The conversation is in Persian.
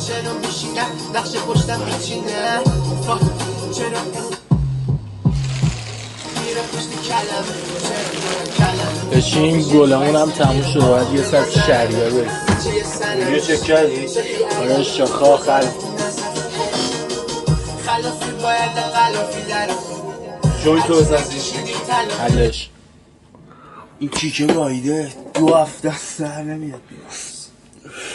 چرا میشینم نقش پشتم میچینه چرا میره پشت کلمه بشین گلمون هم تموم شده باید یه ساعت شهریه بریم یه چک کردی؟ آره شاخه خلافی باید خلافی در جوی تو بزنی حلش این کیکه گاییده 2 هفته سر نمیاد